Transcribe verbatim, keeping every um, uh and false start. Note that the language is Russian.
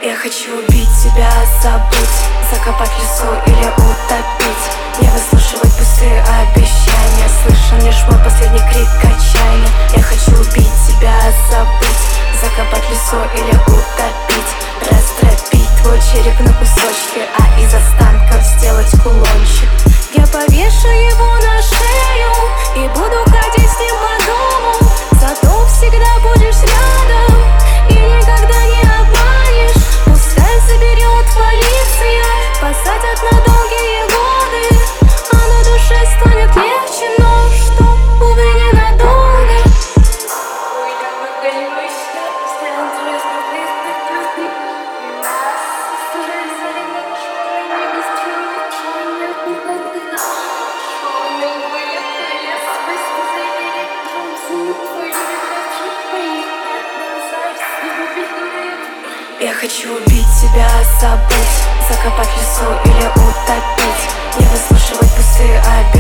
Я хочу убить тебя, забыть, закопать в лесу или утопить. Не выслушивать пустые обещания, слышен лишь мой последний крик отчаяния. Я хочу убить тебя, забыть, закопать в лесу или утопить. Растропить твой череп на кусочки, а из останков сделать кулончик. Я повешу его на шею и буду ходить с ним по дому. Зато всегда будешь рядом и никогда не обманешь. Пускай заберет полиция, посадят на долгие годы, а на душе станет легче, но что, увы, ненадолго. Я хочу убить тебя, забыть, закопать в лесу или утопить. Не выслушивать пустые обещания,